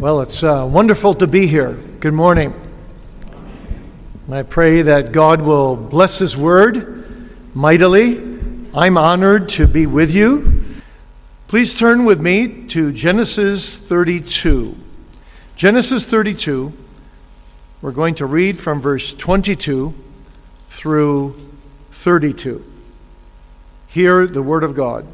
Well, it's wonderful to be here. Good morning. I pray that God will bless His word mightily. I'm honored to be with you. Please turn with me to Genesis 32. Genesis 32, we're going to read from verse 22 through 32. Hear the word of God.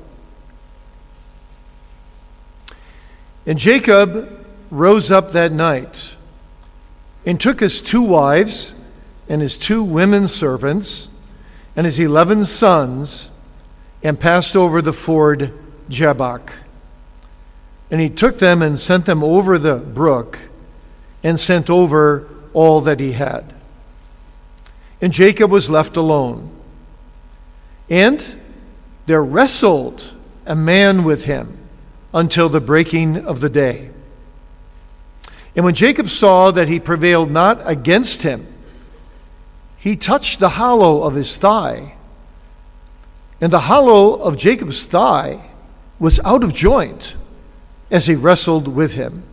And Jacob rose up that night and took his 2 wives and his 2 women servants and his 11 sons and passed over the ford Jabbok. And he took them and sent them over the brook and sent over all that he had. And Jacob was left alone. And there wrestled a man with him until the breaking of the day. And when Jacob saw that he prevailed not against him, he touched the hollow of his thigh. And the hollow of Jacob's thigh was out of joint as he wrestled with him.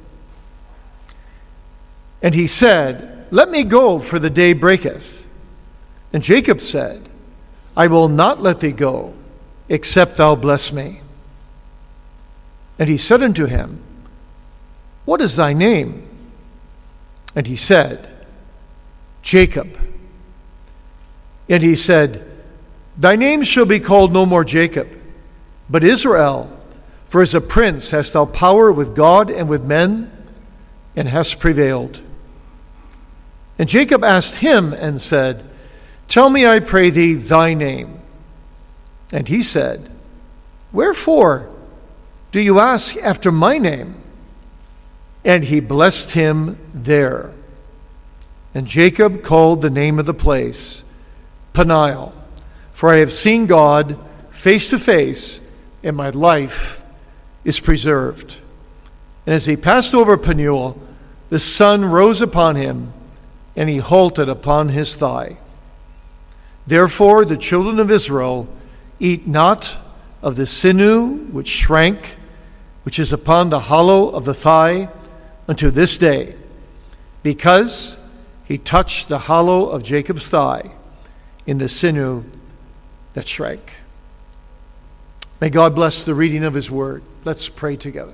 And he said, "Let me go, for the day breaketh." And Jacob said, "I will not let thee go, except thou bless me." And he said unto him, "What is thy name?" And he said, "Jacob." And he said, "Thy name shall be called no more Jacob, but Israel, for as a prince hast thou power with God and with men, and hast prevailed." And Jacob asked him and said, "Tell me, I pray thee, thy name." And he said, "Wherefore do you ask after my name?" And he blessed him there. And Jacob called the name of the place Peniel, for I have seen God face to face, and my life is preserved. And as he passed over Peniel, the sun rose upon him, and he halted upon his thigh. Therefore the children of Israel eat not of the sinew which shrank, which is upon the hollow of the thigh, unto this day, because he touched the hollow of Jacob's thigh in the sinew that shrank. May God bless the reading of his word. Let's pray together.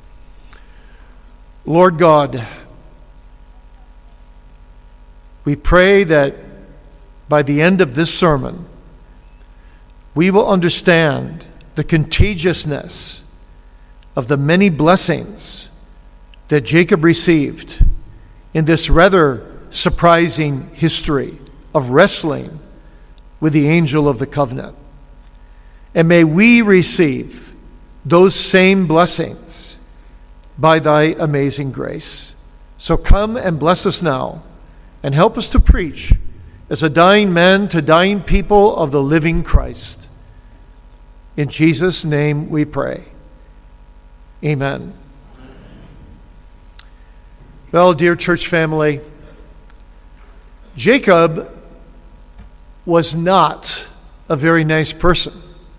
Lord God, we pray that by the end of this sermon, we will understand the contagiousness of the many blessings that Jacob received in this rather surprising history of wrestling with the angel of the covenant. And may we receive those same blessings by thy amazing grace. So come and bless us now, and help us to preach as a dying man to dying people of the living Christ. In Jesus' name we pray. Amen. Well, dear church family, Jacob was not a very nice person.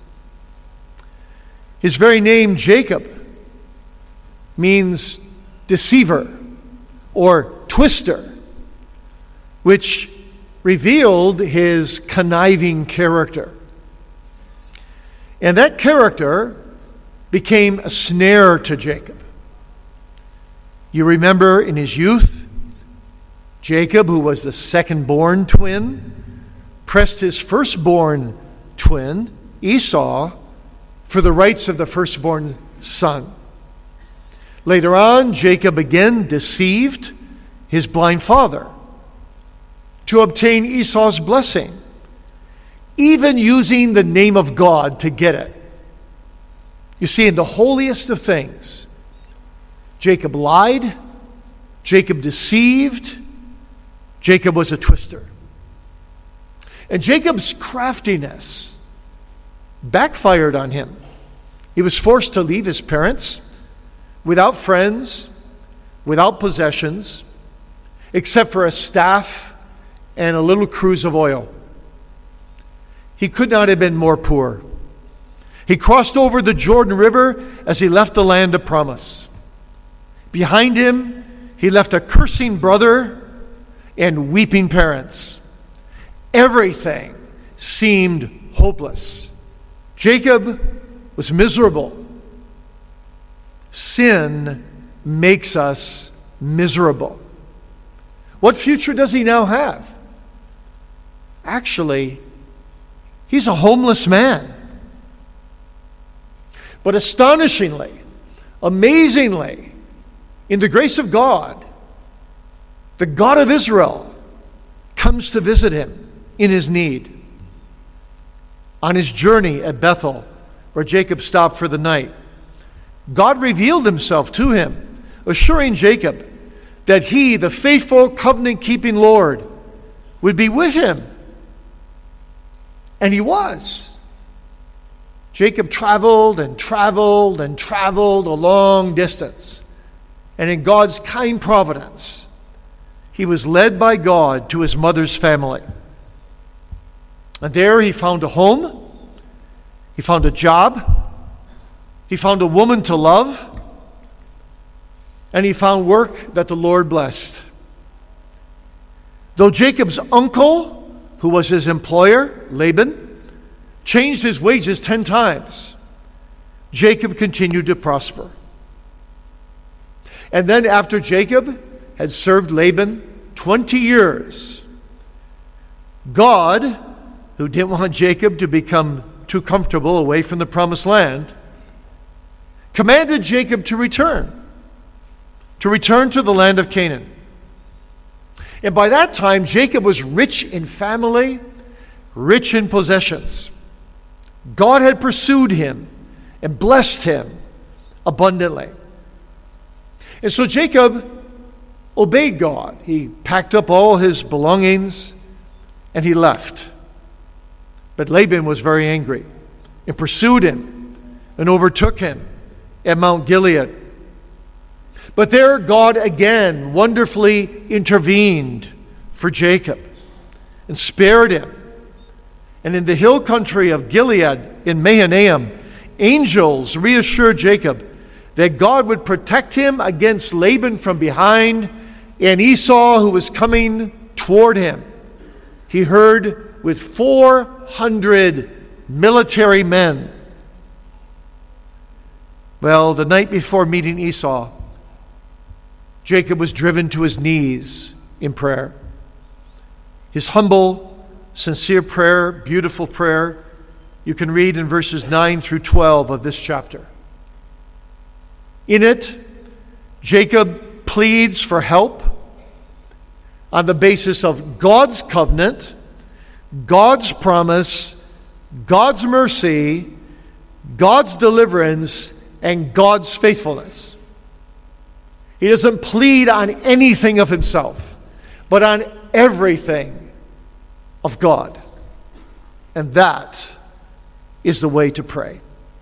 His very name, Jacob, means deceiver or twister, which revealed his conniving character. And that character became a snare to Jacob. You remember in his youth, Jacob, who was the second-born twin, pressed his firstborn twin, Esau, for the rights of the firstborn son. Later on, Jacob again deceived his blind father to obtain Esau's blessing, even using the name of God to get it. You see, in the holiest of things, Jacob lied, Jacob deceived, Jacob was a twister. And Jacob's craftiness backfired on him. He was forced to leave his parents without friends, without possessions, except for a staff and a little cruse of oil. He could not have been more poor. He crossed over the Jordan River as he left the land of promise. Behind him, he left a cursing brother and weeping parents. Everything seemed hopeless. Jacob was miserable. Sin makes us miserable. What future does he now have? Actually, he's a homeless man. But astonishingly, amazingly, in the grace of God, the God of Israel comes to visit him in his need. On his journey at Bethel, where Jacob stopped for the night, God revealed himself to him, assuring Jacob that he, the faithful, covenant-keeping Lord, would be with him. And he was. Jacob traveled and traveled and traveled a long distance. And in God's kind providence, he was led by God to his mother's family. And there he found a home, he found a job, he found a woman to love, and he found work that the Lord blessed. Though Jacob's uncle, who was his employer, Laban, changed his wages 10 times, Jacob continued to prosper. And then after Jacob had served Laban 20 years, God, who didn't want Jacob to become too comfortable away from the promised land, commanded Jacob to return to the land of Canaan. And by that time, Jacob was rich in family, rich in possessions. God had pursued him and blessed him abundantly. And so Jacob obeyed God. He packed up all his belongings and he left. But Laban was very angry and pursued him and overtook him at Mount Gilead. But there God again wonderfully intervened for Jacob and spared him. And in the hill country of Gilead in Mahanaim, angels reassured Jacob that God would protect him against Laban from behind and Esau, who was coming toward him. He heard with 400 military men. Well, the night before meeting Esau, Jacob was driven to his knees in prayer. His humble, sincere prayer, beautiful prayer, you can read in verses 9 through 12 of this chapter. In it, Jacob pleads for help on the basis of God's covenant, God's promise, God's mercy, God's deliverance, and God's faithfulness. He doesn't plead on anything of himself, but on everything of God. And that is the way to pray.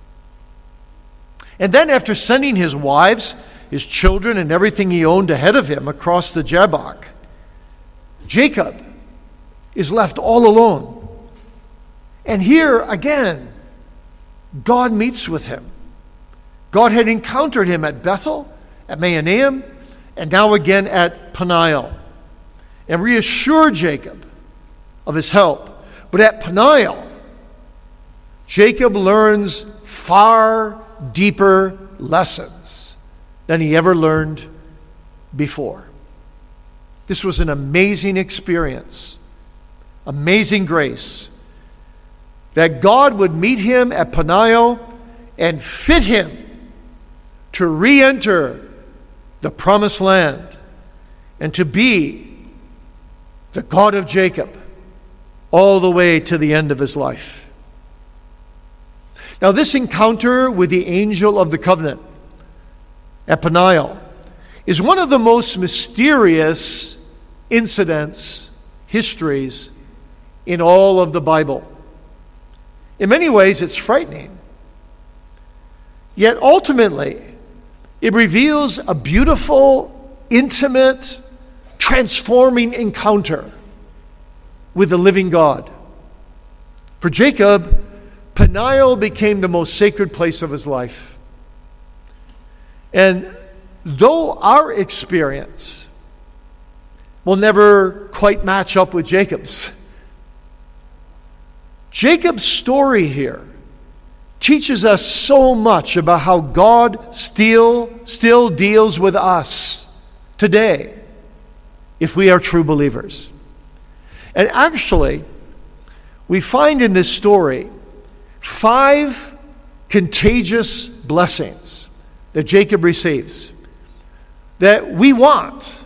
And then after sending his wives, his children, and everything he owned ahead of him across the Jabbok, Jacob is left all alone. And here again, God meets with him. God had encountered him at Bethel, at Mahanaim, and now again at Peniel, and reassured Jacob of his help. But at Peniel, Jacob learns far deeper lessons than he ever learned before. This was an amazing experience, amazing grace, that God would meet him at Peniel and fit him to re-enter the promised land and to be the God of Jacob all the way to the end of his life. Now, this encounter with the angel of the covenant at Peniel is one of the most mysterious incidents, histories in all of the Bible. In many ways, it's frightening. Yet ultimately, it reveals a beautiful, intimate, transforming encounter with the living God. For Jacob, Peniel became the most sacred place of his life. And though our experience will never quite match up with Jacob's, Jacob's story here teaches us so much about how God still deals with us today if we are true believers. And actually, we find in this story 5 contagious blessings that Jacob receives that we want.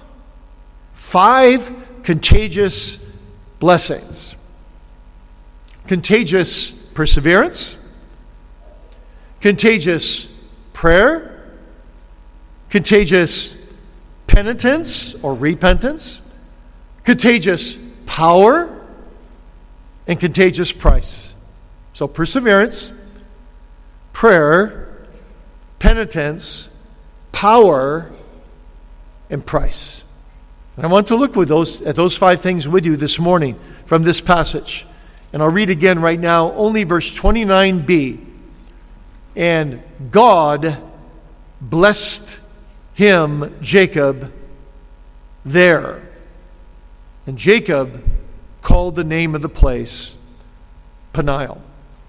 5 contagious blessings. Contagious perseverance, contagious prayer, contagious penitence or repentance, contagious power, and contagious price. So perseverance, prayer, penitence, power, and price. And I want to look at those 5 things with you this morning from this passage. And I'll read again right now only verse 29b. And God blessed him, Jacob, there. And Jacob called the name of the place Peniel.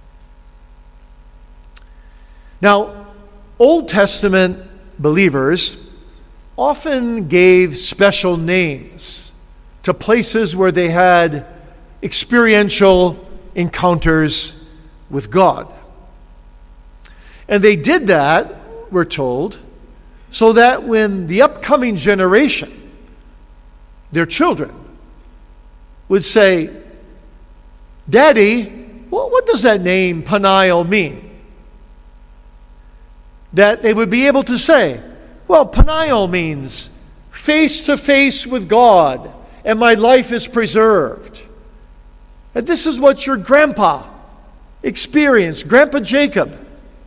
Now, Old Testament believers often gave special names to places where they had experiential encounters with God. And they did that, we're told, so that when the upcoming generation, their children, would say, Daddy, what does that name Peniel mean? That they would be able to say, well, Peniel means face to face with God, and my life is preserved. And this is what your grandpa experienced, Grandpa Jacob,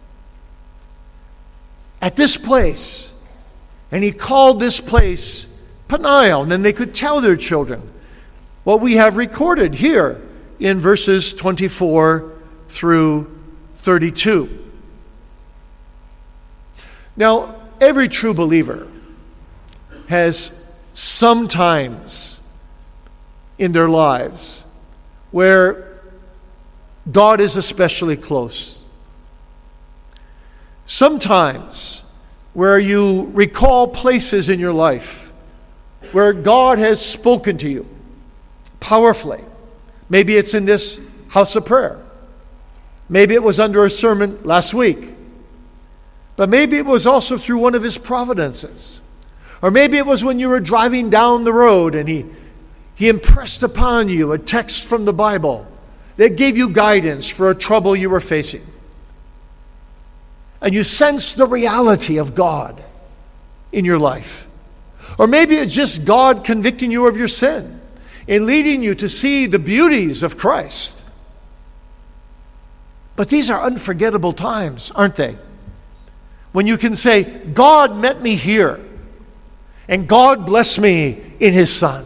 at this place. And he called this place Peniel. And then they could tell their children what we have recorded here in verses 24 through 32. Now, every true believer has sometimes in their lives where God is especially close. Sometimes where you recall places in your life where God has spoken to you powerfully. Maybe it's in this house of prayer. Maybe it was under a sermon last week. But maybe it was also through one of his providences. Or maybe it was when you were driving down the road and he impressed upon you a text from the Bible that gave you guidance for a trouble you were facing. And you sensed the reality of God in your life. Or maybe it's just God convicting you of your sin and leading you to see the beauties of Christ. But these are unforgettable times, aren't they? When you can say, God met me here, and God blessed me in his Son.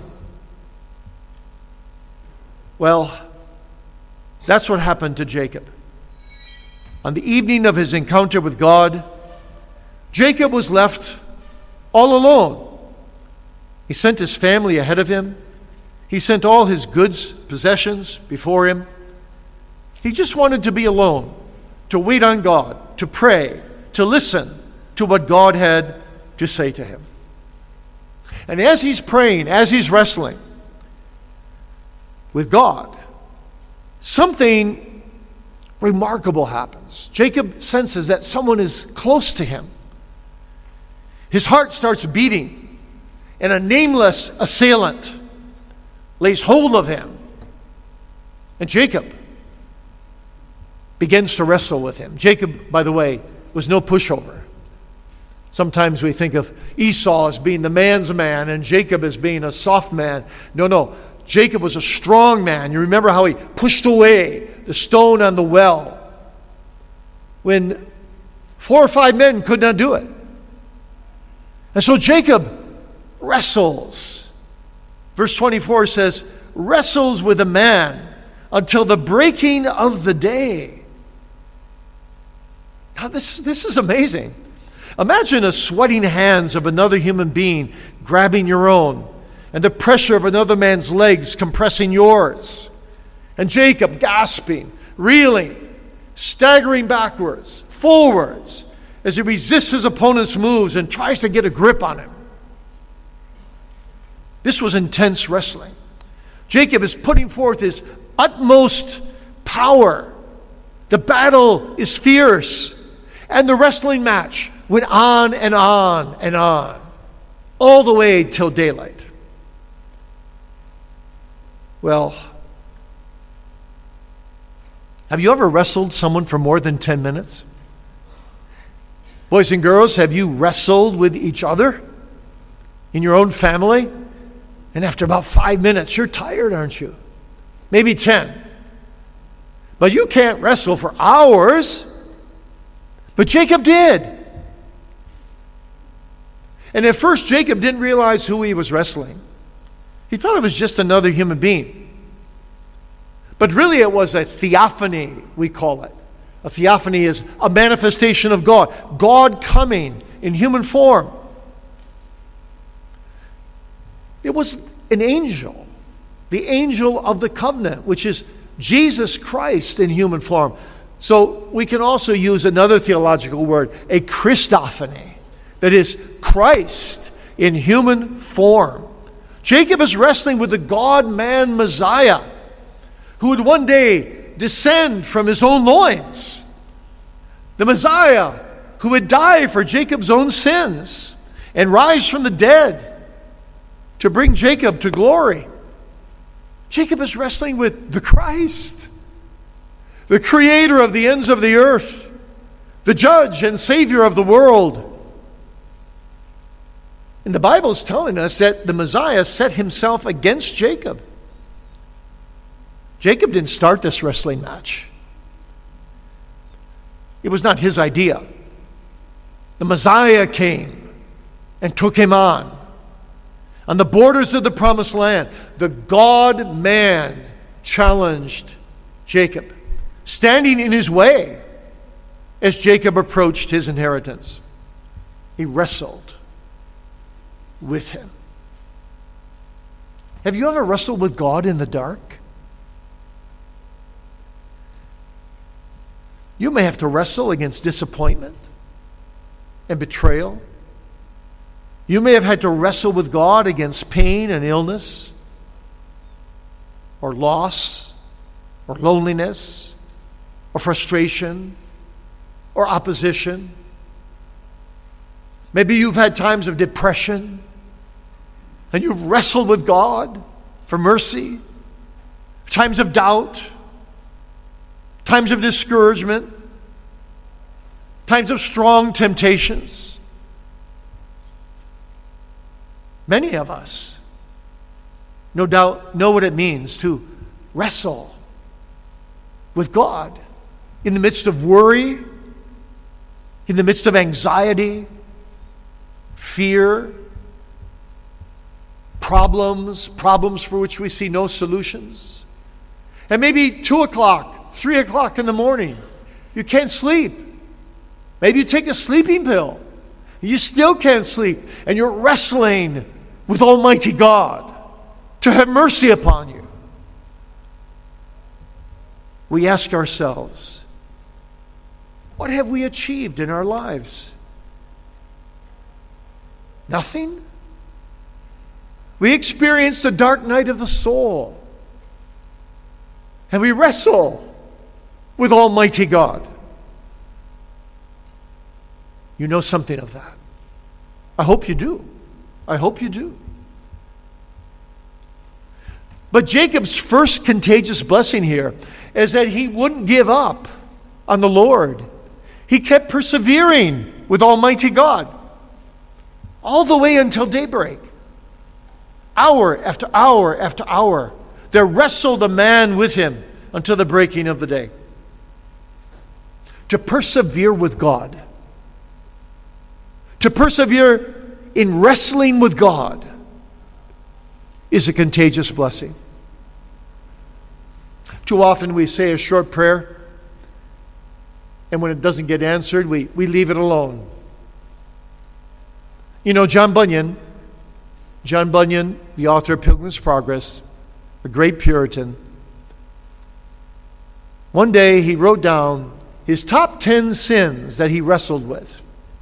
Well, that's what happened to Jacob. On the evening of his encounter with God, Jacob was left all alone. He sent his family ahead of him. He sent all his goods, possessions before him. He just wanted to be alone, to wait on God, to pray, to listen to what God had to say to him. And as he's praying, as he's wrestling with God, something remarkable happens. Jacob senses that someone is close to him. His heart starts beating, and a nameless assailant lays hold of him. And Jacob begins to wrestle with him. Jacob, by the way, was no pushover. Sometimes we think of Esau as being the man's man and Jacob as being a soft man. No. Jacob was a strong man. You remember how he pushed away the stone on the well when 4 or 5 men could not do it. And so Jacob wrestles. Verse 24 says, wrestles with a man until the breaking of the day. Now this is amazing. Imagine the sweating hands of another human being grabbing your own, and the pressure of another man's legs compressing yours. And Jacob gasping, reeling, staggering backwards, forwards, as he resists his opponent's moves and tries to get a grip on him. This was intense wrestling. Jacob is putting forth his utmost power. The battle is fierce. And the wrestling match went on and on and on, all the way till daylight. Well, have you ever wrestled someone for more than 10 minutes? Boys and girls, have you wrestled with each other in your own family? And after about 5 minutes, you're tired, aren't you? Maybe 10. But you can't wrestle for hours. But Jacob did. And at first, Jacob didn't realize who he was wrestling. He thought it was just another human being. But really, it was a theophany, we call it. A theophany is a manifestation of God. God coming in human form. It was an angel, the angel of the covenant, which is Jesus Christ in human form. So we can also use another theological word, a Christophany, that is Christ in human form. Jacob is wrestling with the God-man Messiah, who would one day descend from his own loins. The Messiah who would die for Jacob's own sins and rise from the dead to bring Jacob to glory. Jacob is wrestling with the Christ, the creator of the ends of the earth, the judge and savior of the world. And the Bible is telling us that the Messiah set himself against Jacob. Jacob didn't start this wrestling match. It was not his idea. The Messiah came and took him on. On the borders of the promised land, the God-man challenged Jacob, standing in his way as Jacob approached his inheritance. He wrestled with him. Have you ever wrestled with God in the dark? You may have to wrestle against disappointment and betrayal. You may have had to wrestle with God against pain and illness, or loss, or loneliness, or frustration, or opposition. Maybe you've had times of depression, and you've wrestled with God for mercy. Times of doubt, times of discouragement, times of strong temptations. Many of us, no doubt, know what it means to wrestle with God in the midst of worry, in the midst of anxiety, fear, problems for which we see no solutions. And maybe 2 o'clock, 3 o'clock in the morning, you can't sleep. Maybe you take a sleeping pill. You still can't sleep. And you're wrestling with Almighty God to have mercy upon you. We ask ourselves, what have we achieved in our lives? Nothing? We experienced a dark night of the soul. And we wrestle with Almighty God. You know something of that. I hope you do. I hope you do. But Jacob's first contagious blessing here is that he wouldn't give up on the Lord. He kept persevering with Almighty God all the way until daybreak. Hour after hour after hour, there wrestled a man with him until the breaking of the day. To persevere with God, to persevere in wrestling with God, is a contagious blessing. Too often we say a short prayer, and when it doesn't get answered, we leave it alone. You know, John Bunyan, the author of Pilgrim's Progress, a great Puritan, one day he wrote down his top 10 sins that he wrestled with.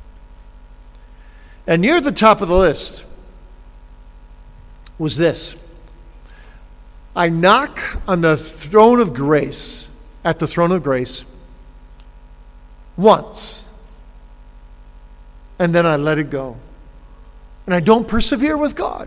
And near the top of the list was this: I knock on the throne of grace, at the throne of grace, once, and then I let it go. And I don't persevere with God.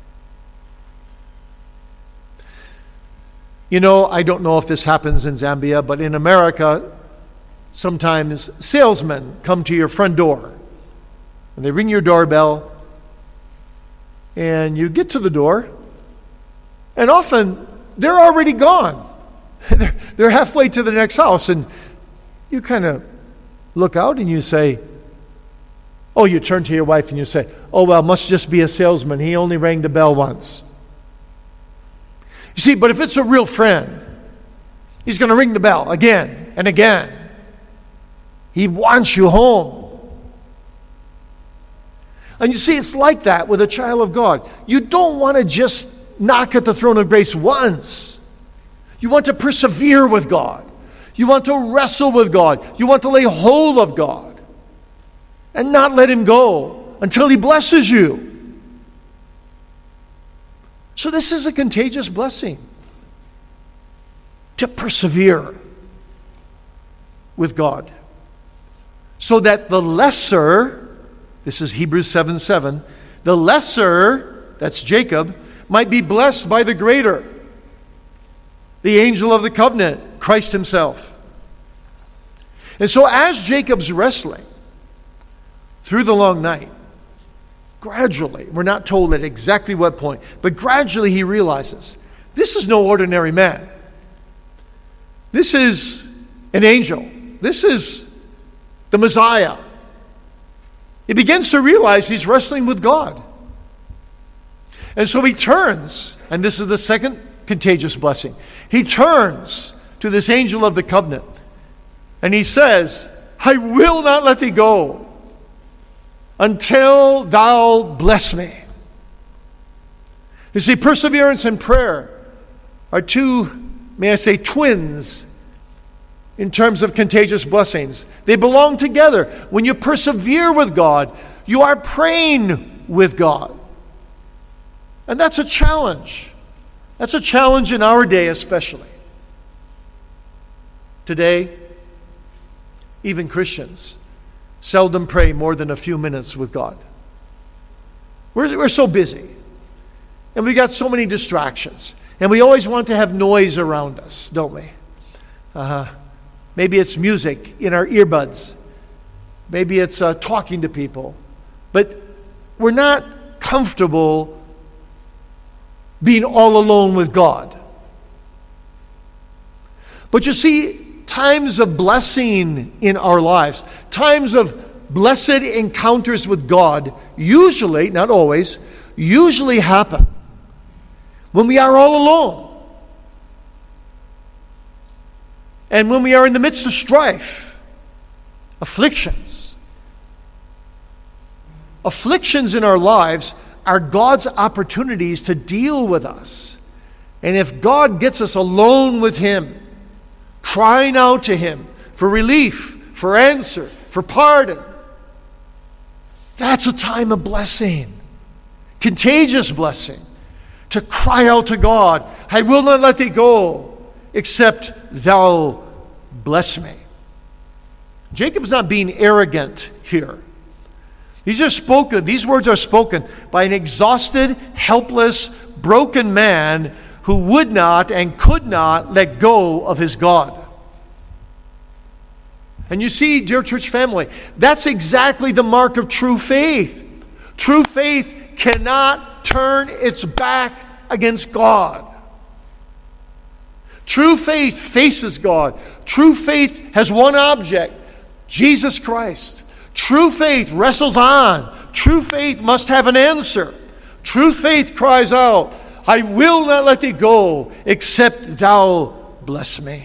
You know, I don't know if this happens in Zambia, but in America, sometimes salesmen come to your front door and they ring your doorbell, and you get to the door, and often they're already gone. They're halfway to the next house, and you kind of look out and you say, oh, you turn to your wife and you say, oh, well, must just be a salesman. He only rang the bell once. You see, but if it's a real friend, he's going to ring the bell again and again. He wants you home. And you see, it's like that with a child of God. You don't want to just knock at the throne of grace once. You want to persevere with God. You want to wrestle with God. You want to lay hold of God and not let him go until he blesses you. So this is a contagious blessing, to persevere with God, so that the lesser, this is Hebrews 7:7, the lesser, that's Jacob, might be blessed by the greater, the angel of the covenant, Christ himself. And so as Jacob's wrestling through the long night, gradually, we're not told at exactly what point, but gradually he realizes, this is no ordinary man. This is an angel. This is the Messiah. He begins to realize he's wrestling with God. And so he turns, and this is the second contagious blessing. He turns to this angel of the covenant, and he says, I will not let thee go until thou bless me. You see, perseverance and prayer are two, may I say, twins in terms of contagious blessings. They belong together. When you persevere with God, you are praying with God. And that's a challenge. That's a challenge in our day especially. Today, even Christians seldom pray more than a few minutes with God. We're so busy. And we got so many distractions. And we always want to have noise around us, don't we? Maybe it's music in our earbuds. Maybe it's talking to people. But we're not comfortable being all alone with God. But you see, times of blessing in our lives, times of blessed encounters with God, usually, not always, usually happen when we are all alone. And when we are in the midst of strife, afflictions. Afflictions in our lives are God's opportunities to deal with us. And if God gets us alone with him, crying out to him for relief, for answer, for pardon, that's a time of blessing, contagious blessing, to cry out to God, I will not let thee go, except thou bless me. Jacob's not being arrogant here. These words are spoken by an exhausted, helpless, broken man who would not and could not let go of his God. And you see, dear church family, that's exactly the mark of true faith. True faith cannot turn its back against God. True faith faces God. True faith has one object, Jesus Christ. True faith wrestles on. True faith must have an answer. True faith cries out, I will not let thee go, except thou bless me.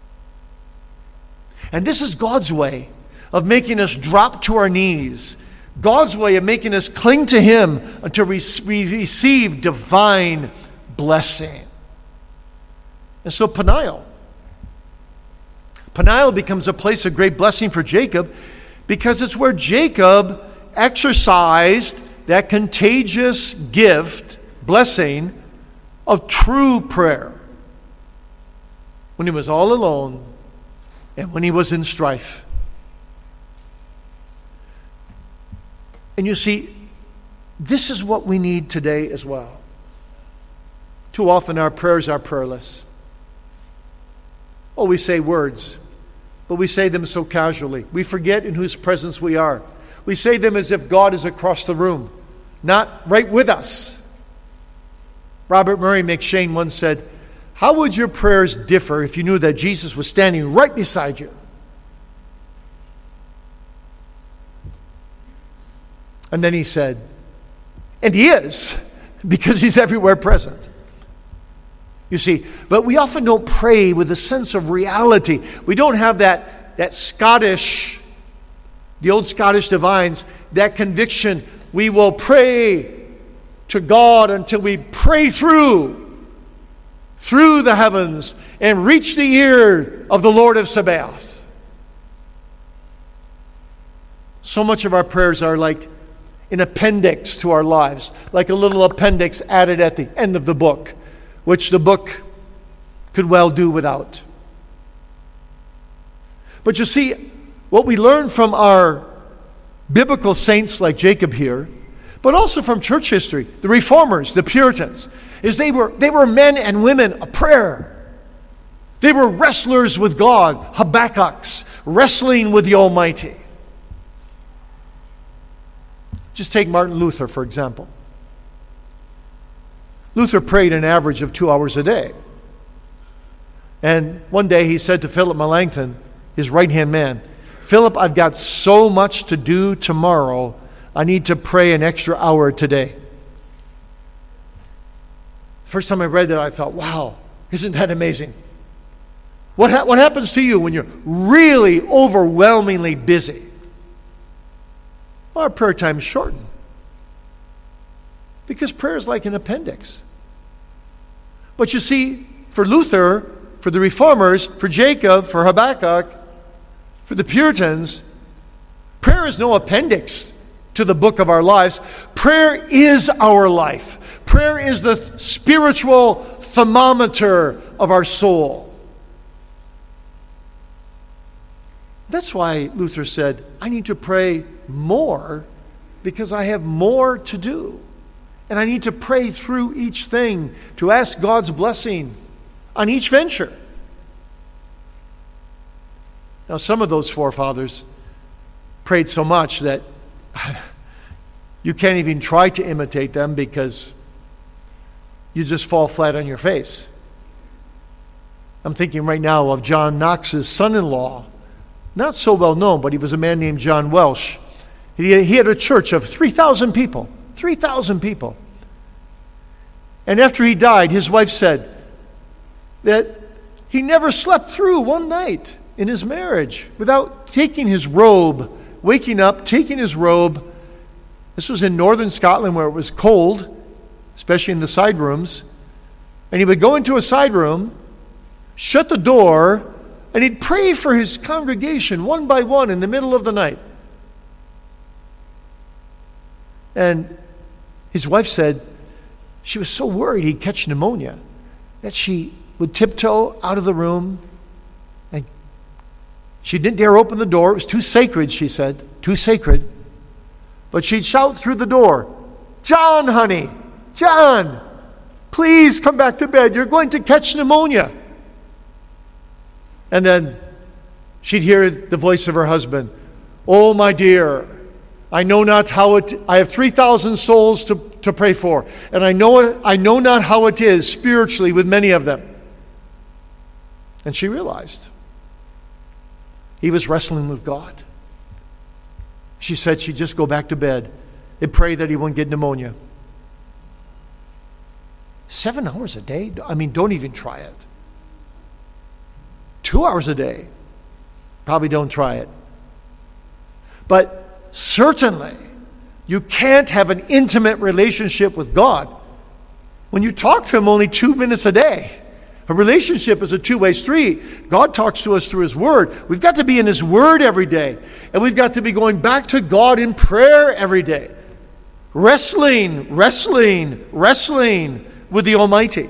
And this is God's way of making us drop to our knees God's way of making us cling to Him until we receive divine blessing. And so Peniel becomes a place of great blessing for Jacob because it's where Jacob exercised that contagious gift, blessing, of true prayer. When he was all alone and when he was in strife. And you see, this is what we need today as well. Too often our prayers are prayerless. Oh, we say words, but we say them so casually. We forget in whose presence we are. We say them as if God is across the room, not right with us. Robert Murray McShane once said, "How would your prayers differ if you knew that Jesus was standing right beside you?" And then he said, and He is, because He's everywhere present. You see, but we often don't pray with a sense of reality. We don't have that Scottish, the old Scottish divines, that conviction. We will pray to God until we pray through the heavens and reach the ear of the Lord of Sabaoth. So much of our prayers are like an appendix to our lives, like a little appendix added at the end of the book, which the book could well do without. But you see, what we learn from our biblical saints like Jacob here, but also from church history, the Reformers, the Puritans, is they were men and women of prayer. They were wrestlers with God, Habakkuk's, wrestling with the Almighty. Just take Martin Luther, for example. Luther prayed an average of 2 hours a day. And one day he said to Philip Melanchthon, his right-hand man, "Philip, I've got so much to do tomorrow, I need to pray an extra hour today." First time I read that, I thought, wow, isn't that amazing? What happens to you when you're really overwhelmingly busy? Well, our prayer time is shortened. Because prayer is like an appendix. But you see, for Luther, for the Reformers, for Jacob, for Habakkuk, for the Puritans, prayer is no appendix to the book of our lives. Prayer is our life. Prayer is the spiritual thermometer of our soul. That's why Luther said, I need to pray more because I have more to do. And I need to pray through each thing to ask God's blessing on each venture. Now, some of those forefathers prayed so much that you can't even try to imitate them because you just fall flat on your face. I'm thinking right now of John Knox's son-in-law. Not so well known, but he was a man named John Welsh. He had a church of 3,000 people. 3,000 people. And after he died, his wife said that he never slept through one night in his marriage without taking his robe, waking up, taking his robe. This was in northern Scotland where it was cold, especially in the side rooms. And he would go into a side room, shut the door, and he'd pray for his congregation one by one in the middle of the night. And his wife said she was so worried he'd catch pneumonia that she would tiptoe out of the room, and she didn't dare open the door. It was too sacred, she said, too sacred. But she'd shout through the door, "John, honey, John, please come back to bed. You're going to catch pneumonia." And then she'd hear the voice of her husband, "Oh, my dear, I know not how I have 3,000 souls to pray for, and I know not how it is spiritually with many of them." And she realized he was wrestling with God. She said she'd just go back to bed and pray that he wouldn't get pneumonia. 7 hours a day? I mean, don't even try it. 2 hours a day? Probably don't try it. But certainly, You can't have an intimate relationship with God when you talk to Him only 2 minutes a day. A relationship is a two-way street. God talks to us through His Word. We've got to be in His Word every day. And we've got to be going back to God in prayer every day. Wrestling with the Almighty.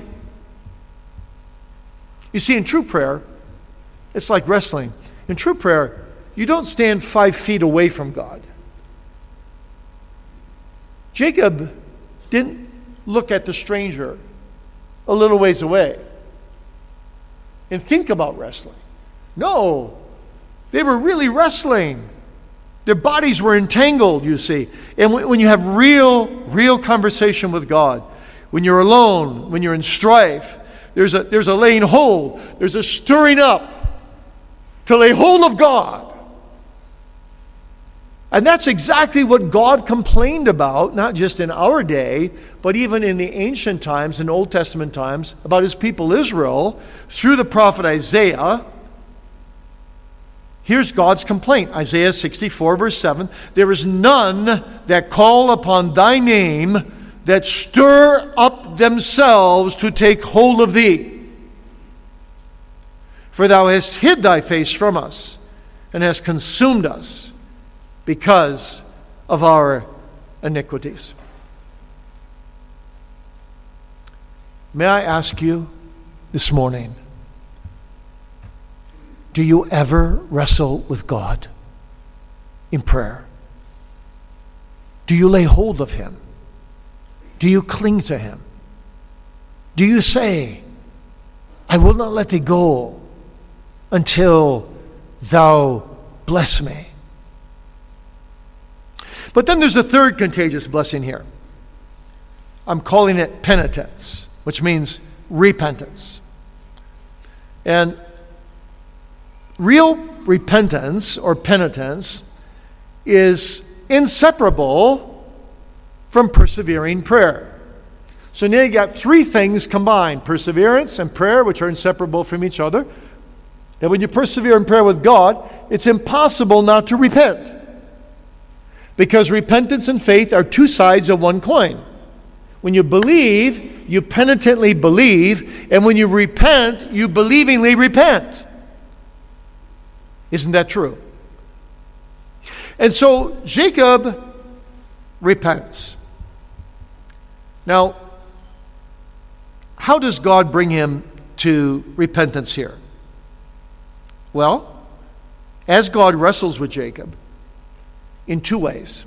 You see, in true prayer, it's like wrestling. In true prayer, you don't stand 5 feet away from God. Jacob didn't look at the stranger a little ways away and think about wrestling. No, they were really wrestling. Their bodies were entangled, you see. And when you have real conversation with God, when you're alone, when you're in strife, there's a laying hold, there's a stirring up to lay hold of God. And that's exactly what God complained about, not just in our day, but even in the ancient times, in Old Testament times, about His people Israel, through the prophet Isaiah. Here's God's complaint, Isaiah 64, verse 7. There is none that call upon thy name that stir up themselves to take hold of thee. For thou hast hid thy face from us, and hast consumed us because of our iniquities. May I ask you this morning, do you ever wrestle with God in prayer? Do you lay hold of Him? Do you cling to Him? Do you say, I will not let thee go until thou bless me? But then there's a third contagious blessing here. I'm calling it penitence, which means repentance. And real repentance or penitence is inseparable from persevering prayer. So now you got 3 things combined: perseverance and prayer, which are inseparable from each other. And when you persevere in prayer with God, it's impossible not to repent. Because repentance and faith are 2 sides of one coin. When you believe, you penitently believe, and when you repent, you believingly repent. Isn't that true? And so Jacob repents. Now, how does God bring him to repentance here? Well, as God wrestles with Jacob, in 2 ways.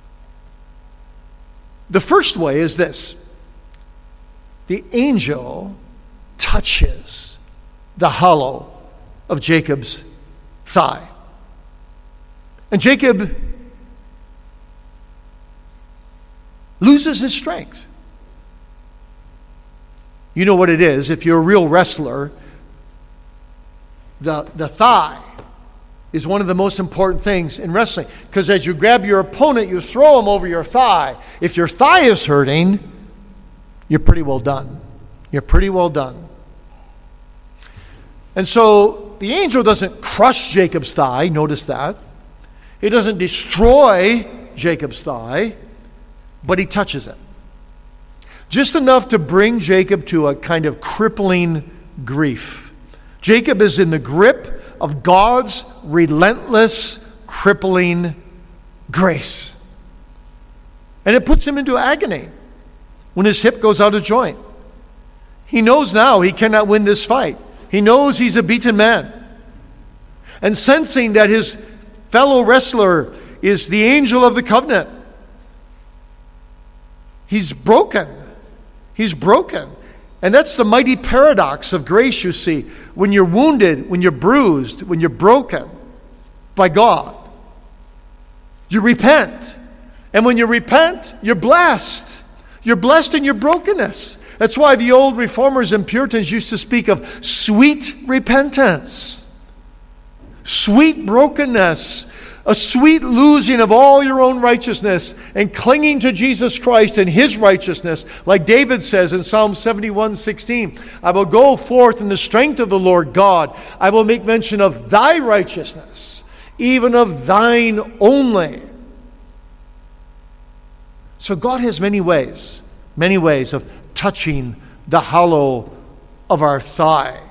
The first way is this: the angel touches the hollow of Jacob's thigh. And Jacob loses his strength. You know what it is. If you're a real wrestler, the thigh is one of the most important things in wrestling. Because as you grab your opponent, you throw him over your thigh. If your thigh is hurting, you're pretty well done. You're pretty well done. And so the angel doesn't crush Jacob's thigh. Notice that. He doesn't destroy Jacob's thigh, but he touches it. Just enough to bring Jacob to a kind of crippling grief. Jacob is in the grip of God's relentless, crippling grace. And it puts him into agony when his hip goes out of joint. He knows now he cannot win this fight. He knows he's a beaten man. And sensing that his fellow wrestler is the angel of the covenant, he's broken. He's broken. And that's the mighty paradox of grace, you see. When you're wounded, when you're bruised, when you're broken by God, you repent. And when you repent, you're blessed. You're blessed in your brokenness. That's why the old reformers and Puritans used to speak of sweet repentance, sweet brokenness, a sweet losing of all your own righteousness and clinging to Jesus Christ and His righteousness. Like David says in Psalm 71:16, I will go forth in the strength of the Lord God. I will make mention of thy righteousness, even of thine only. So God has many ways of touching the hollow of our thigh.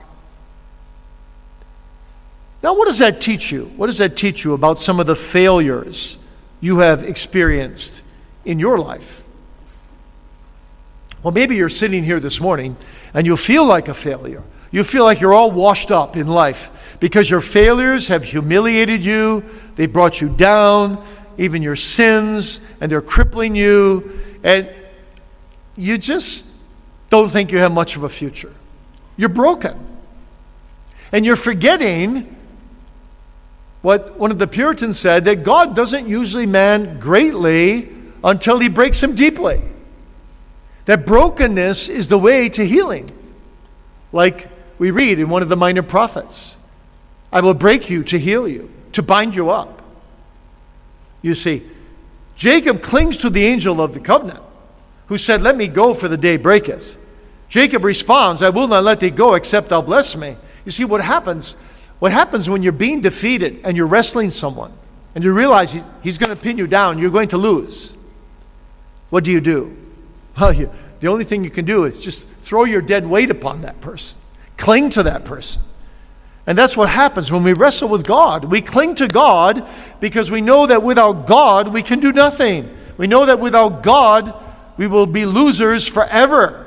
Now, what does that teach you? What does that teach you about some of the failures you have experienced in your life? Well, maybe you're sitting here this morning and you feel like a failure. You feel like you're all washed up in life because your failures have humiliated you, they brought you down, even your sins, and they're crippling you, and you just don't think you have much of a future. You're broken. And you're forgetting what one of the Puritans said, that God doesn't usually man greatly until he breaks him deeply. That brokenness is the way to healing. Like we read in one of the minor prophets, I will break you to heal you, to bind you up. You see, Jacob clings to the angel of the covenant, who said, let me go, for the day breaketh. Jacob responds, I will not let thee go, except thou bless me. You see, what happens when you're being defeated and you're wrestling someone, and you realize he's going to pin you down, you're going to lose. What do? Well, the only thing you can do is just throw your dead weight upon that person. Cling to that person. And that's what happens when we wrestle with God. We cling to God because we know that without God we can do nothing. We know that without God we will be losers forever.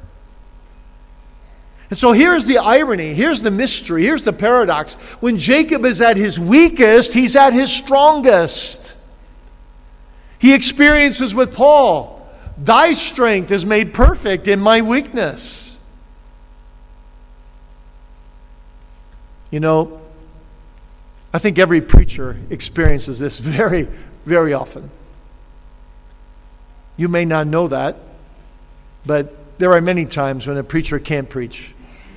And so here's the irony, here's the mystery, here's the paradox. When Jacob is at his weakest, he's at his strongest. He experiences with Paul, thy strength is made perfect in my weakness. You know, I think every preacher experiences this very, very often. You may not know that, but there are many times when a preacher can't preach.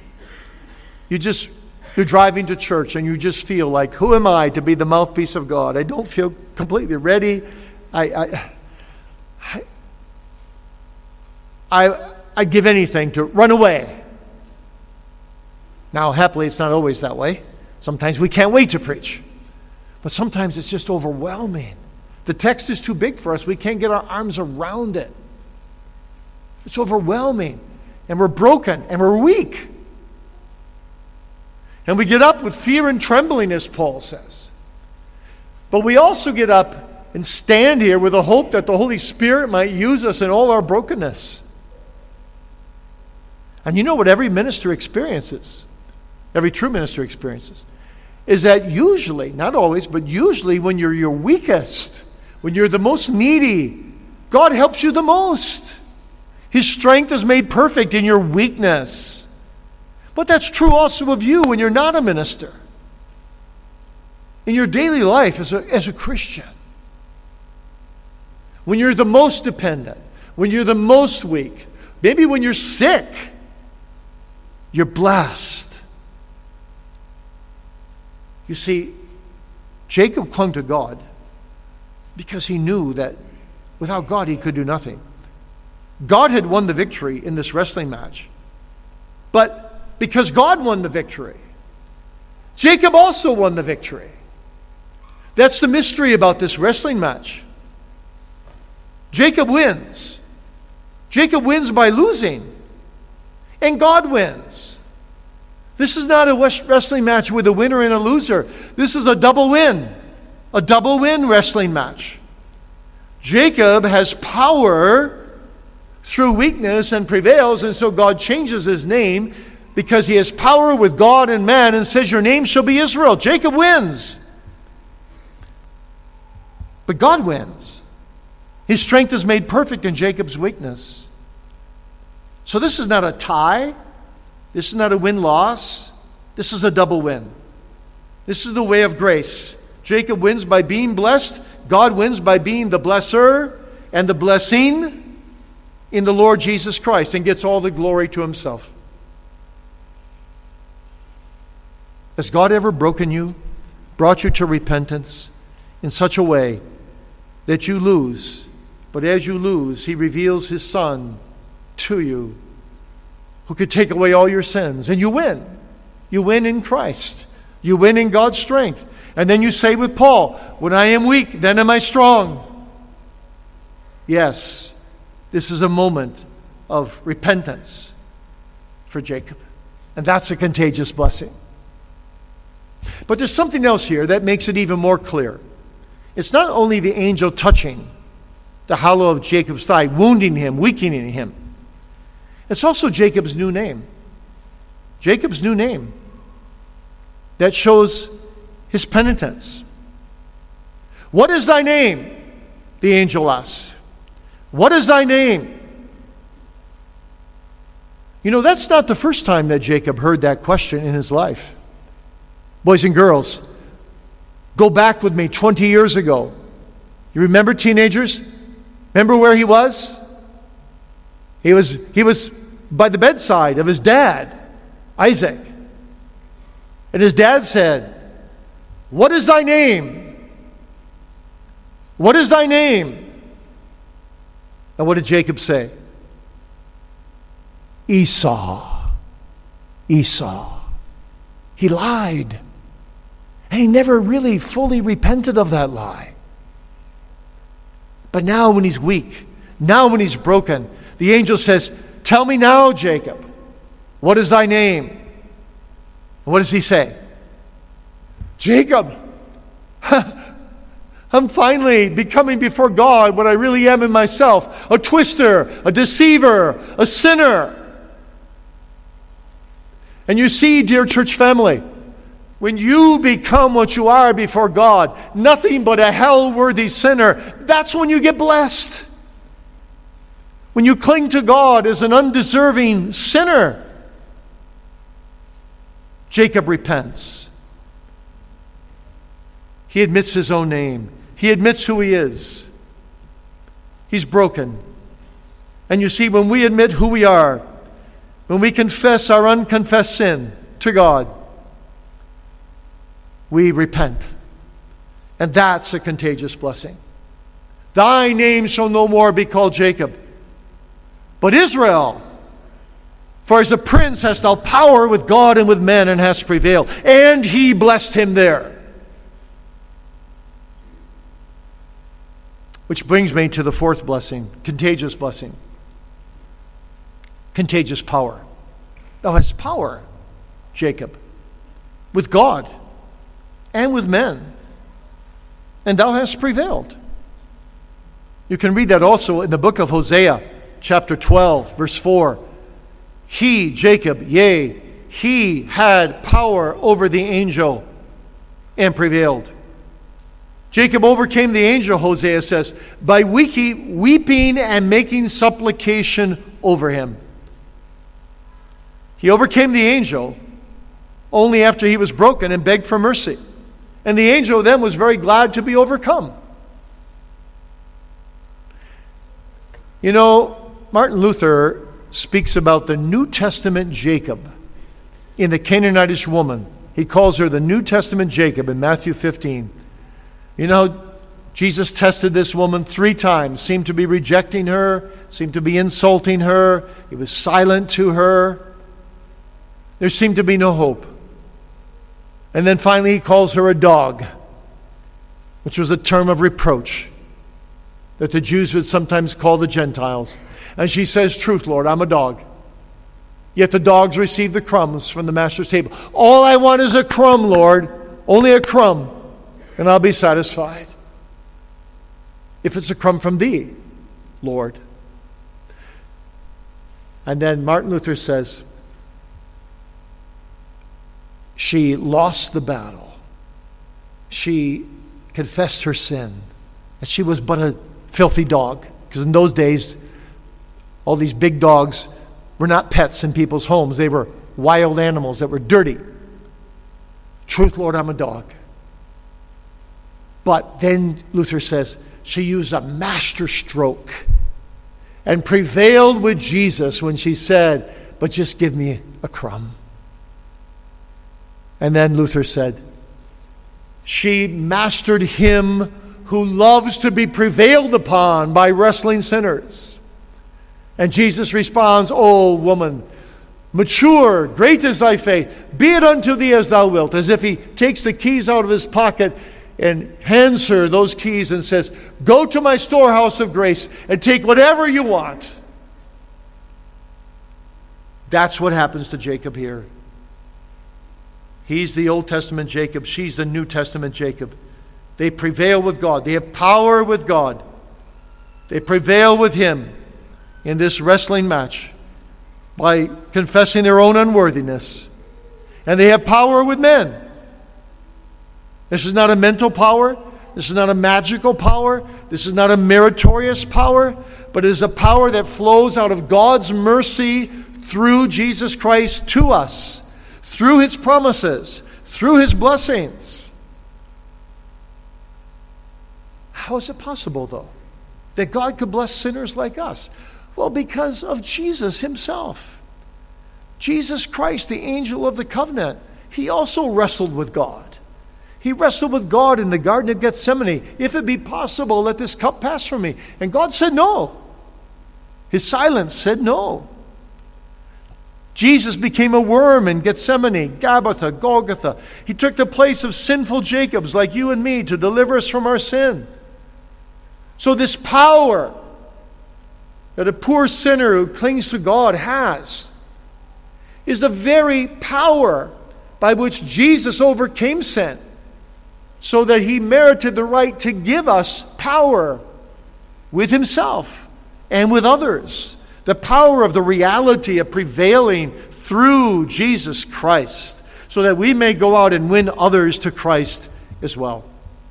You're driving to church and you just feel like, who am I to be the mouthpiece of God? I don't feel completely ready. I'd give anything to run away. Now, happily, it's not always that way. Sometimes we can't wait to preach. But sometimes it's just overwhelming. The text is too big for us. We can't get our arms around it. It's overwhelming. And we're broken and we're weak. And we get up with fear and trembling, as Paul says. But we also get up and stand here with a hope that the Holy Spirit might use us in all our brokenness. And you know what every minister experiences, every true minister experiences, is that usually, not always, but usually when you're your weakest, when you're the most needy, God helps you the most. His strength is made perfect in your weakness. But that's true also of you when you're not a minister. In your daily life as a Christian. When you're the most dependent, when you're the most weak, maybe when you're sick, you're blessed. You see, Jacob clung to God because he knew that without God he could do nothing. God had won the victory in this wrestling match. But because God won the victory, Jacob also won the victory. That's the mystery about this wrestling match. Jacob wins. Jacob wins by losing. And God wins. This is not a wrestling match with a winner and a loser. This is a double win. A double win wrestling match. Jacob has power through weakness and prevails, and so God changes his name because he has power with God and man and says, your name shall be Israel. Jacob wins. But God wins. His strength is made perfect in Jacob's weakness. So this is not a tie. This is not a win-loss. This is a double win. This is the way of grace. Jacob wins by being blessed. God wins by being the blesser and the blessing in the Lord Jesus Christ, and gets all the glory to himself. Has God ever broken you, brought you to repentance in such a way that you lose? But as you lose, he reveals his Son to you, who could take away all your sins, and you win. You win in Christ. You win in God's strength. And then you say with Paul, when I am weak, then am I strong. Yes, this is a moment of repentance for Jacob. And that's a contagious blessing. But there's something else here that makes it even more clear. It's not only the angel touching the hollow of Jacob's thigh, wounding him, weakening him. It's also Jacob's new name. Jacob's new name that shows his penitence. What is thy name? The angel asks. What is thy name? You know, that's not the first time that Jacob heard that question in his life. Boys and girls, go back with me 20 years ago. You remember, teenagers? Remember where he was? He was by the bedside of his dad, Isaac. And his dad said, "What is thy name? What is thy name?" And what did Jacob say? Esau. Esau. He lied. And he never really fully repented of that lie. But now when he's weak, now when he's broken, the angel says, "Tell me now, Jacob, what is thy name?" What does he say? "Jacob, I'm finally becoming before God what I really am in myself, a twister, a deceiver, a sinner." And you see, dear church family, when you become what you are before God, nothing but a hell-worthy sinner, that's when you get blessed. When you cling to God as an undeserving sinner. Jacob repents. He admits his own name. He admits who he is. He's broken. And you see, when we admit who we are, when we confess our unconfessed sin to God, we repent. And that's a contagious blessing. Thy name shall no more be called Jacob, but Israel. For as a prince hast thou power with God and with men, and hast prevailed. And he blessed him there. Which brings me to the fourth blessing, contagious blessing. Contagious power. Thou hast power, Jacob, with God and with men, and thou hast prevailed. You can read that also in the book of Hosea, chapter 12, verse 4. He, Jacob, yea, he had power over the angel and prevailed. Jacob overcame the angel, Hosea says, by weeping and making supplication over him. He overcame the angel only after he was broken and begged for mercy. And the angel then was very glad to be overcome. You know, Martin Luther speaks about the New Testament Jacob in the Canaanitish woman. He calls her the New Testament Jacob in Matthew 15. You know, Jesus tested this woman 3 times, seemed to be rejecting her, seemed to be insulting her. He was silent to her. There seemed to be no hope. And then finally he calls her a dog, which was a term of reproach that the Jews would sometimes call the Gentiles. And she says, "Truth, Lord, I'm a dog. Yet the dogs receive the crumbs from the master's table. All I want is a crumb, Lord, only a crumb, and I'll be satisfied. If it's a crumb from thee, Lord." And then Martin Luther says, she lost the battle. She confessed her sin. And she was but a filthy dog. Because in those days, all these big dogs were not pets in people's homes. They were wild animals that were dirty. "Truth, Lord, I'm a dog." But then Luther says, she used a master stroke and prevailed with Jesus when she said, "But just give me a crumb." And then Luther said, she mastered him who loves to be prevailed upon by wrestling sinners. And Jesus responds, "O woman, mature, great is thy faith. Be it unto thee as thou wilt." As if he takes the keys out of his pocket and hands her those keys and says, "Go to my storehouse of grace and take whatever you want." That's what happens to Jacob here. He's the Old Testament Jacob. She's the New Testament Jacob. They prevail with God. They have power with God. They prevail with Him in this wrestling match by confessing their own unworthiness. And they have power with men. This is not a mental power. This is not a magical power. This is not a meritorious power, but it is a power that flows out of God's mercy through Jesus Christ to us, through His promises, through His blessings. How is it possible, though, that God could bless sinners like us? Well, because of Jesus Himself. Jesus Christ, the angel of the covenant, He also wrestled with God. He wrestled with God in the Garden of Gethsemane. "If it be possible, let this cup pass from me." And God said no. His silence said no. Jesus became a worm in Gethsemane, Gabbatha, Golgotha. He took the place of sinful Jacobs like you and me to deliver us from our sin. So this power that a poor sinner who clings to God has is the very power by which Jesus overcame sin, so that He merited the right to give us power with Himself and with others. The power of the reality of prevailing through Jesus Christ, so that we may go out and win others to Christ as well.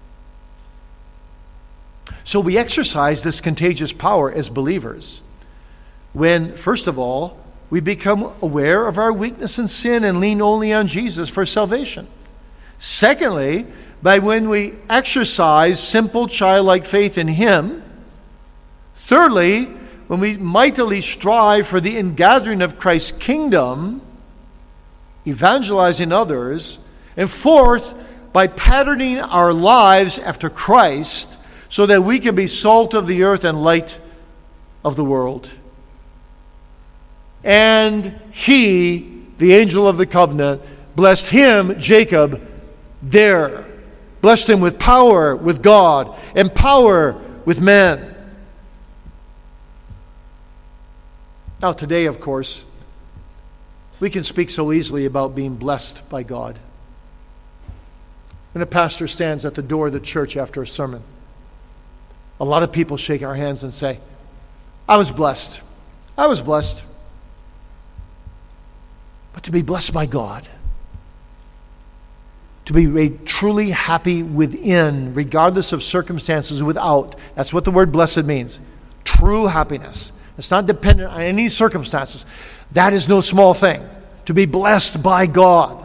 So we exercise this contagious power as believers when, first of all, we become aware of our weakness and sin and lean only on Jesus for salvation. Secondly, by when we exercise simple childlike faith in Him. Thirdly, when we mightily strive for the ingathering of Christ's kingdom, evangelizing others. And fourth, by patterning our lives after Christ, so that we can be salt of the earth and light of the world. And He, the angel of the covenant, blessed him, Jacob, there. Blessed him with power with God and power with men. Now today, of course, we can speak so easily about being blessed by God. When a pastor stands at the door of the church after a sermon, a lot of people shake our hands and say, "I was blessed. I was blessed." But to be blessed by God, to be made truly happy within, regardless of circumstances without, that's what the word blessed means. True happiness. It's not dependent on any circumstances. That is no small thing. To be blessed by God.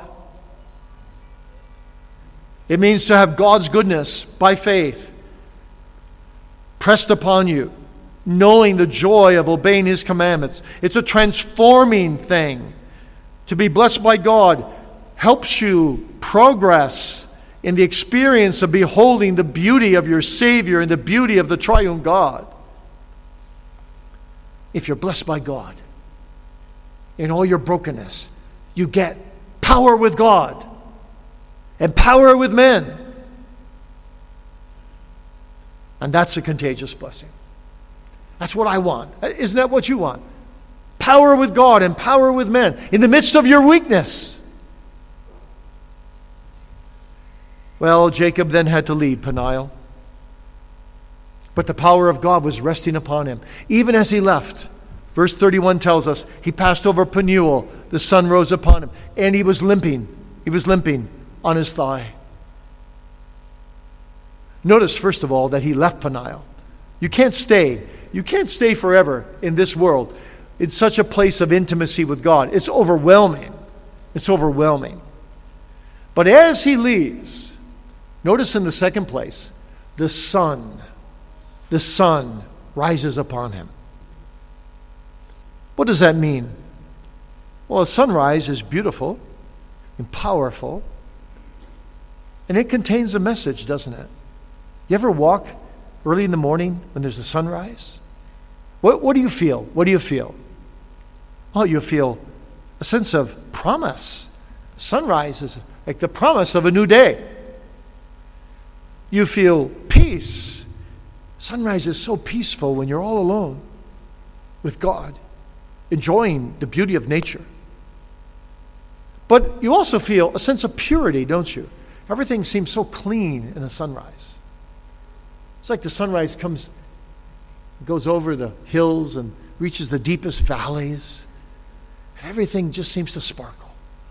It means to have God's goodness by faith pressed upon you, knowing the joy of obeying His commandments. It's a transforming thing. To be blessed by God helps you progress in the experience of beholding the beauty of your Savior and the beauty of the triune God. If you're blessed by God, in all your brokenness, you get power with God and power with men. And that's a contagious blessing. That's what I want. Isn't that what you want? Power with God and power with men in the midst of your weakness. Well, Jacob then had to leave Peniel. But the power of God was resting upon him. Even as he left, verse 31 tells us, he passed over Penuel. The sun rose upon him, and he was limping. He was limping on his thigh. Notice, first of all, that he left Peniel. You can't stay. You can't stay forever in this world. It's such a place of intimacy with God. It's overwhelming. It's overwhelming. But as he leaves, notice in the second place, the sun rises upon him. What does that mean? Well, a sunrise is beautiful and powerful, and it contains a message, doesn't it? You ever walk early in the morning when there's a sunrise? What do you feel? What do you feel? Oh, you feel a sense of promise. Sunrise is like the promise of a new day. You feel peace. Sunrise is so peaceful when you're all alone with God, enjoying the beauty of nature. But you also feel a sense of purity, don't you? Everything seems so clean in a sunrise. It's like the sunrise goes over the hills and reaches the deepest valleys, and everything just seems to sparkle.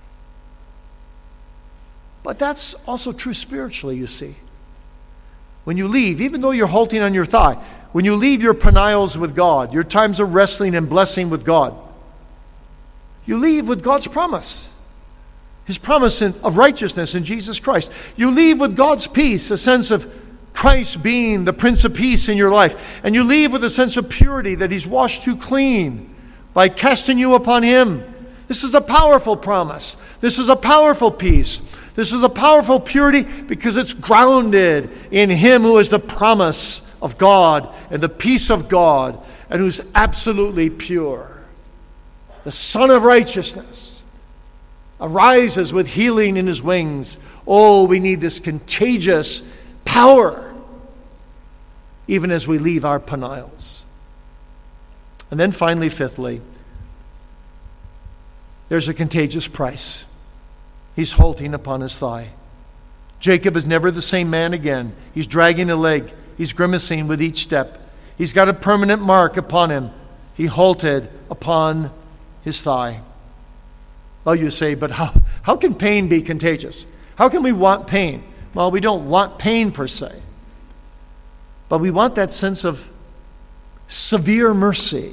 But that's also true spiritually, you see. When you leave, even though you're halting on your thigh, when you leave your peniels with God, your times of wrestling and blessing with God, you leave with God's promise. His promise of righteousness in Jesus Christ. You leave with God's peace, a sense of Christ being the Prince of Peace in your life. And you leave with a sense of purity that He's washed you clean by casting you upon Him. This is a powerful promise. This is a powerful peace. This is a powerful purity because it's grounded in Him who is the promise of God and the peace of God and who's absolutely pure. The Son of Righteousness arises with healing in His wings. Oh, we need this contagious power even as we leave our peniels. And then finally, fifthly, there's a contagious price. He's halting upon his thigh. Jacob is never the same man again. He's dragging a leg. He's grimacing with each step. He's got a permanent mark upon him. He halted upon his thigh. Well, you say, but how can pain be contagious? How can we want pain? Well, we don't want pain per se. But we want that sense of severe mercy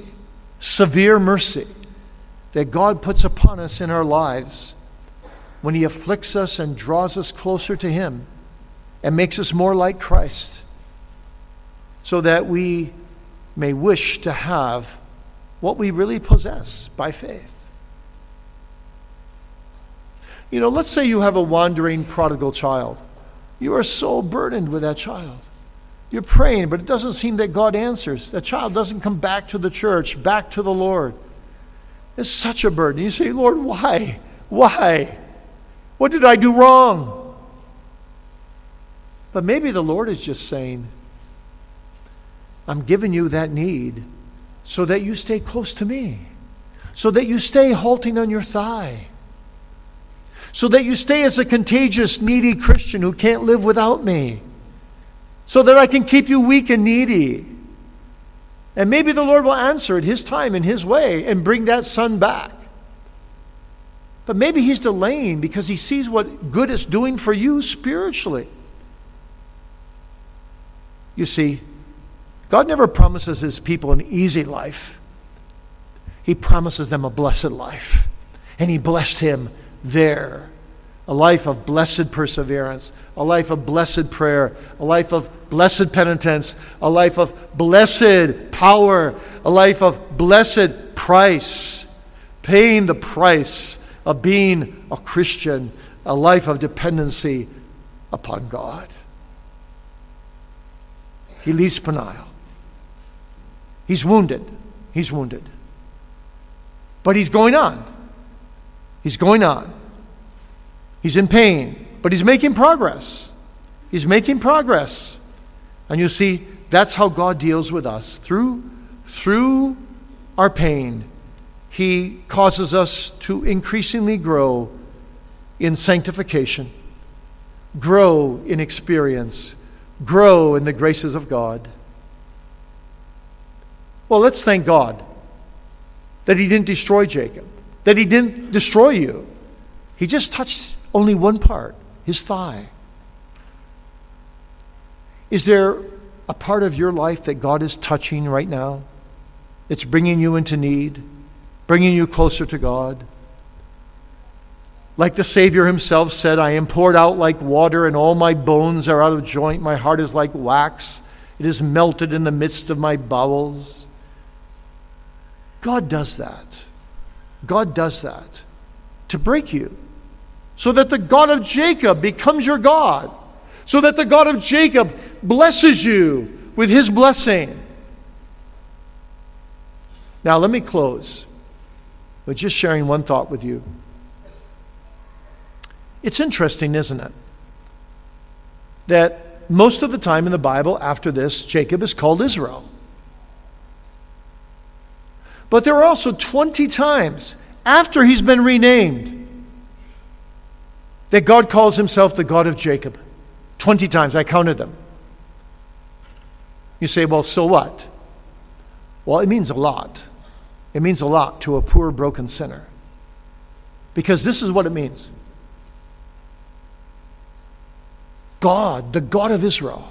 that God puts upon us in our lives when He afflicts us and draws us closer to Him and makes us more like Christ, so that we may wish to have what we really possess by faith. You know, let's say you have a wandering prodigal child. You are so burdened with that child. You're praying, but it doesn't seem that God answers. That child doesn't come back to the church, back to the Lord. It's such a burden. You say, Lord, why? Why? What did I do wrong? But maybe the Lord is just saying, I'm giving you that need so that you stay close to me, so that you stay halting on your thigh, so that you stay as a contagious, needy Christian who can't live without me, so that I can keep you weak and needy. And maybe the Lord will answer at His time, in His way, and bring that son back. But maybe He's delaying because He sees what good it's doing for you spiritually. You see, God never promises His people an easy life. He promises them a blessed life. And He blessed him there. A life of blessed perseverance, a life of blessed prayer, a life of blessed penitence, a life of blessed power, a life of blessed price, paying the price of being a Christian, a life of dependency upon God. He leaves Peniel. He's wounded. He's wounded. But he's going on. He's going on. He's in pain, but he's making progress. He's making progress. And you see, that's how God deals with us. Through our pain, He causes us to increasingly grow in sanctification, grow in experience, grow in the graces of God. Well, let's thank God that He didn't destroy Jacob, that He didn't destroy you. He just touched only one part, his thigh. Is there a part of your life that God is touching right now? It's bringing you into need, bringing you closer to God. Like the Savior Himself said, I am poured out like water and all my bones are out of joint. My heart is like wax. It is melted in the midst of my bowels. God does that. God does that to break you, so that the God of Jacob becomes your God, so that the God of Jacob blesses you with His blessing. Now let me close with just sharing one thought with you. It's interesting, isn't it, that most of the time in the Bible after this, Jacob is called Israel. But there are also 20 times after he's been renamed that God calls himself the God of Jacob. 20 times, I counted them. You say, well, so what? Well, it means a lot. It means a lot to a poor, broken sinner. Because this is what it means. God, the God of Israel,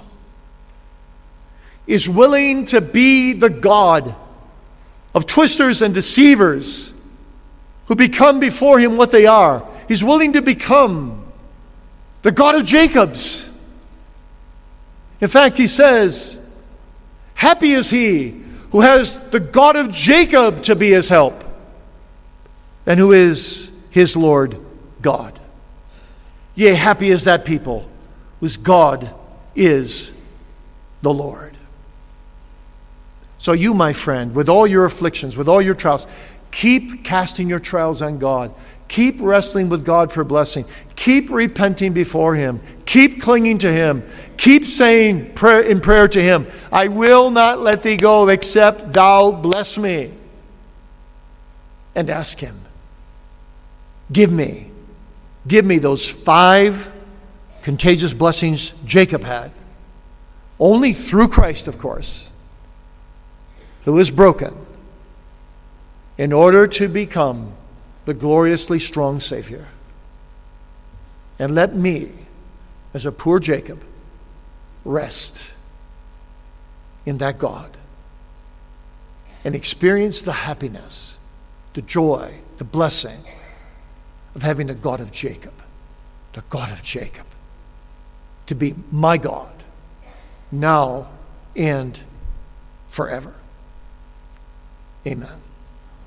is willing to be the God of twisters and deceivers who become before him what they are. He's willing to become the God of Jacob's. In fact, he says, happy is he who has the God of Jacob to be his help, and who is his Lord God. Yea, happy is that people whose God is the Lord. So you, my friend, with all your afflictions, with all your trials, keep casting your trials on God. Keep wrestling with God for blessing. Keep repenting before him. Keep clinging to him. Keep saying in prayer to him, I will not let thee go except thou bless me. And ask him, give me those 5 contagious blessings Jacob had. Only through Christ, of course, who is broken in order to become the gloriously strong Savior. And let me, as a poor Jacob, rest in that God and experience the happiness, the joy, the blessing of having the God of Jacob, to be my God, now and forever. Amen.